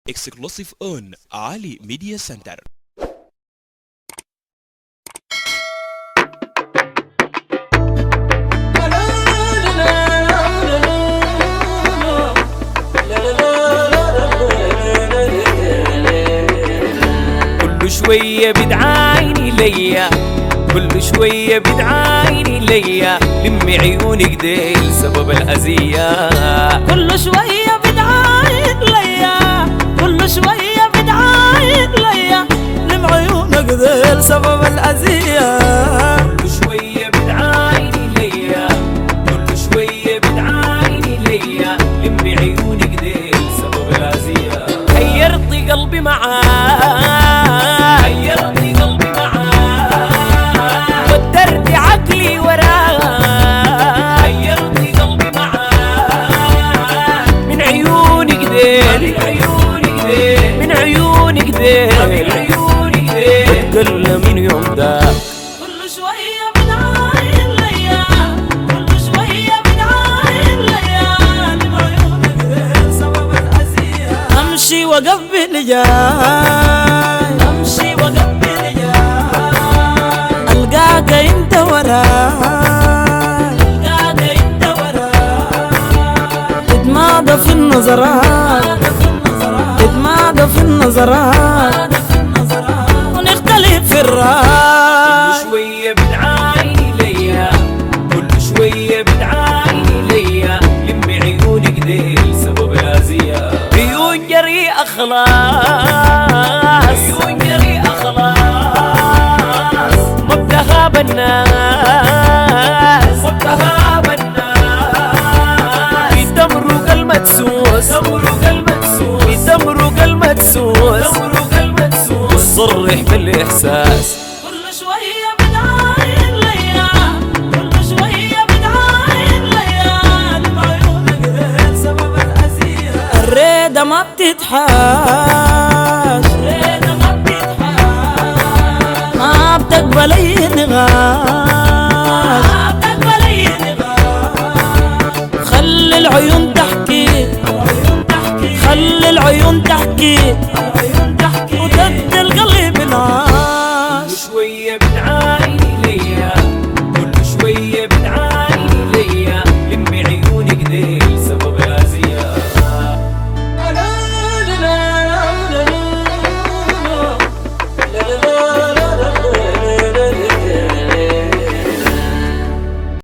Exclusive on Ali Media Center. كل شوية بدعايني ليا، كل شوية بدعايني ليا، لمي عيونك ديل سبب الأذية. كل شوية بدعاين ليا، كل شوية بدعاين ليا، لم عيونك ديل سبب الأذية. كل شوية بدعايني ليا، كل شوية بدعايني ليا، لمي عيونك ديل سبب الأذية. حيرتي قلبي معاك، حيرتي قلبي معاك، ودرتي عقلي وراك، حيرتي قلبي معاك، من عيونك ديل، من عيونك ديل، من عيونك ديل، من عيونك ديل، بتقل من يوم ده. كل شوية بدعاين ليا، كل شوية بدعاين ليا، لم عيونك ديل سبب الأذية. أمشي وقبل جاي، أمشي وقبل جاي، ألقاك أنت وراي، ألقاك أنت وراي، تتمادى في النظرات، تتمادى في النظرات، ونختلف في الرأي. كل شوية بدعايني ليا، كل شوية بدعايني ليا، لمي عيونك ديل سبب الأذية. عيون جريئة خلاص، عيون جريئة خلاص، ما بتهاب الناس، ما بتهاب الناس، بيدمروا المدسوس، بيدمروا المدسوس، بيدمروا المدسوس، بيدمروا المدسوس، صرح بالإحساس. كل شوية بدعاين ليا، كل شوية بدعاين ليا، لم عيونك ديل سبب الأذية. الريدة ما بتتحاش، الريدة ما بتتحاش، ما بتقبل أي نغاش، ما بتقبل أي نغاش. خلي العيون تحكي، العيون تحكي، خلي العيون تحكي، العيون تحكي، وتدي القلب نار. كل شوية